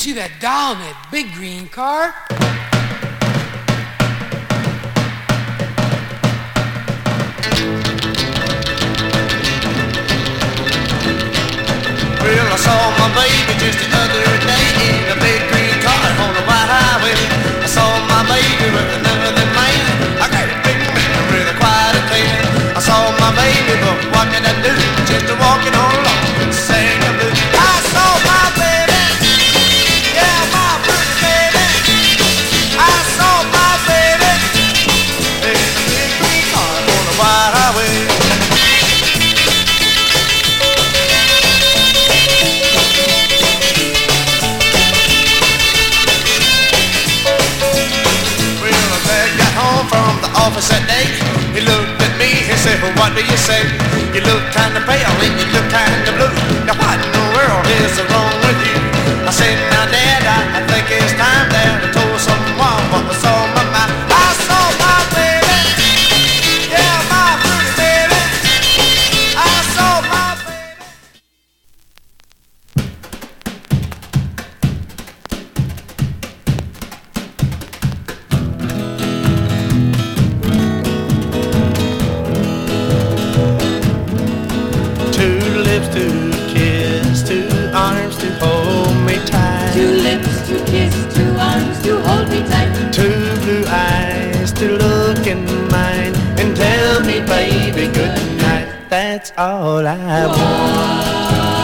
see that doll in that big green car? Well, I saw my baby just the other day in a big green car on the white highway. I saw my baby with another man. I got a big man with a quiet tan. I saw my baby, but what can I do? Just walking on along and sing the blues. I saw my baby, yeah, my pretty baby. I saw my baby in a big green car on the white highway. From the office that day, he looked at me, he said, well, what do you say? You look kinda pale and you look kinda blue. Now what in the world is wrong with you? I said, now Dad, I think it's time that I told someone what was on my mind. I saw my baby, yeah, my pretty baby. I saw my baby. To kiss, 2 arms to hold me tight. 2 lips to kiss, 2 arms to hold me tight. 2 blue eyes to look in mine and tell me, baby, good night. That's all I want.